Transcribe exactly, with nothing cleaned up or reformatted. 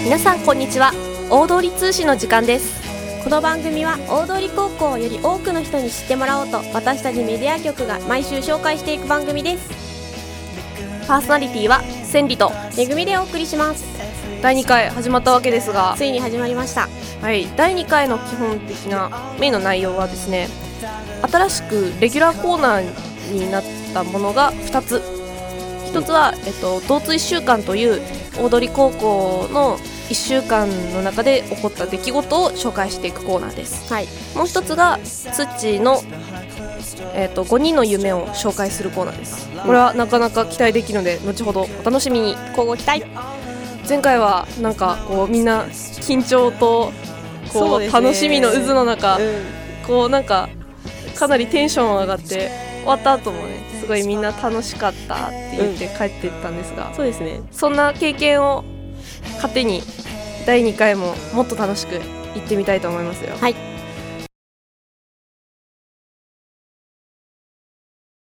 皆さんこんにちは。大通通信の時間です。 この番組は大通高校をより多くの人に知ってもらおうと、私たちメディア局が毎週紹介していく番組です。 パーソナリティは千里とめぐみでお送りします。 だいにかい始まったわけですが、 ついに始まりました。 はい、だいにかいの基本的なメインの内容はですね、新しくレギュラーコーナーになったものがふたつ。ひとつは、えっと、同通いっしゅうかんという大通高校のいっしゅうかんの中で起こった出来事を紹介していくコーナーです、 はい、 もう一つがツッチーの、えー、とごにんの夢を紹介するコーナーです。これはなかなか期待できるので後ほどお楽しみに。 交互期待。 前回はなんかこうみんな緊張とこう、ね、楽しみの渦の中、うん、こうなんかかなりテンション上がって終わった後もね、すごいみんな楽しかったって言って帰っていったんですが、 うん、そうですね。 そんな経験を糧にだいにかいももっと楽しく行ってみたいと思いますよ。 はい。